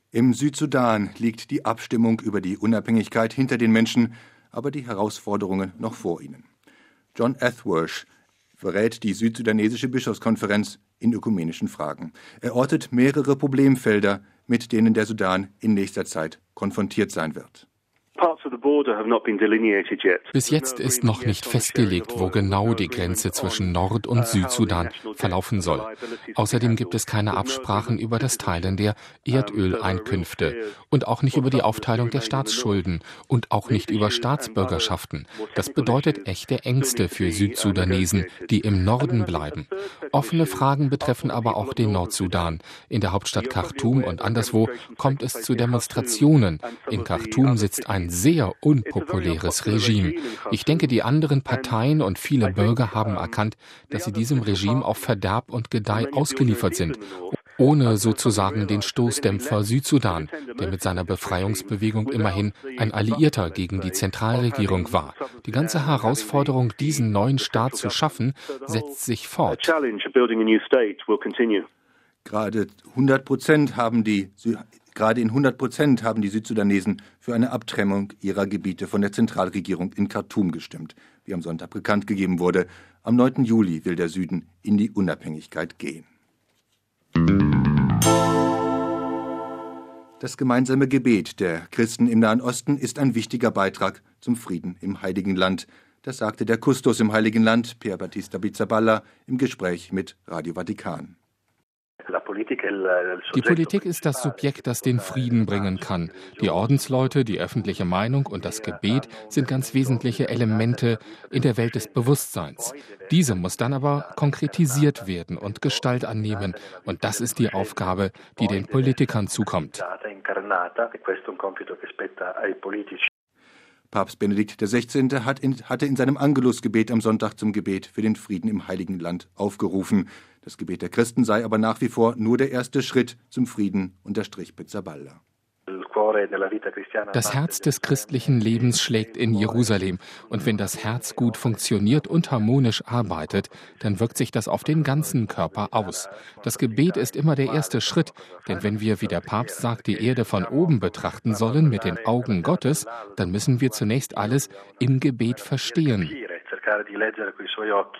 Im Südsudan liegt die Abstimmung über die Unabhängigkeit hinter den Menschen, aber die Herausforderungen noch vor ihnen. John Athworth verrät die südsudanesische Bischofskonferenz in ökumenischen Fragen. Er ortet mehrere Problemfelder, mit denen der Sudan in nächster Zeit konfrontiert sein wird. Bis jetzt ist noch nicht festgelegt, wo genau die Grenze zwischen Nord- und Südsudan verlaufen soll. Außerdem gibt es keine Absprachen über das Teilen der Erdöleinkünfte und auch nicht über die Aufteilung der Staatsschulden und auch nicht über Staatsbürgerschaften. Das bedeutet echte Ängste für Südsudanesen, die im Norden bleiben. Offene Fragen betreffen aber auch den Nordsudan. In der Hauptstadt Khartoum und anderswo kommt es zu Demonstrationen. In Khartoum sitzt ein sehr unpopuläres Regime. Ich denke, die anderen Parteien und viele Bürger haben erkannt, dass sie diesem Regime auf Verderb und Gedeih ausgeliefert sind, ohne sozusagen den Stoßdämpfer Südsudan, der mit seiner Befreiungsbewegung immerhin ein Alliierter gegen die Zentralregierung war. Die ganze Herausforderung, diesen neuen Staat zu schaffen, setzt sich fort. Gerade in 100% haben die Südsudanesen für eine Abtrennung ihrer Gebiete von der Zentralregierung in Khartoum gestimmt, wie am Sonntag bekannt gegeben wurde. Am 9. Juli will der Süden in die Unabhängigkeit gehen. Das gemeinsame Gebet der Christen im Nahen Osten ist ein wichtiger Beitrag zum Frieden im Heiligen Land. Das sagte der Kustos im Heiligen Land, Pier Battista Pizzaballa, im Gespräch mit Radio Vatikan. Die Politik ist das Subjekt, das den Frieden bringen kann. Die Ordensleute, die öffentliche Meinung und das Gebet sind ganz wesentliche Elemente in der Welt des Bewusstseins. Diese muss dann aber konkretisiert werden und Gestalt annehmen. Und das ist die Aufgabe, die den Politikern zukommt. Papst Benedikt XVI. Hatte in seinem Angelusgebet am Sonntag zum Gebet für den Frieden im Heiligen Land aufgerufen. Das Gebet der Christen sei aber nach wie vor nur der erste Schritt zum Frieden, unterstrich Pizzaballa. Das Herz des christlichen Lebens schlägt in Jerusalem. Und wenn das Herz gut funktioniert und harmonisch arbeitet, dann wirkt sich das auf den ganzen Körper aus. Das Gebet ist immer der erste Schritt, denn wenn wir, wie der Papst sagt, die Erde von oben betrachten sollen mit den Augen Gottes, dann müssen wir zunächst alles im Gebet verstehen.